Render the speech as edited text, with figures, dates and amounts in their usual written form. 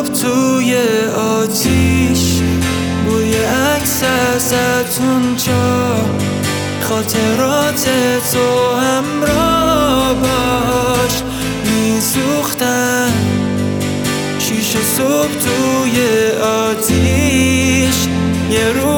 توی آتیش، بوی عکس ازتون جا، خاطرات تو همراه باش میسوختن. شیشه صبح توی آتیش، یه رو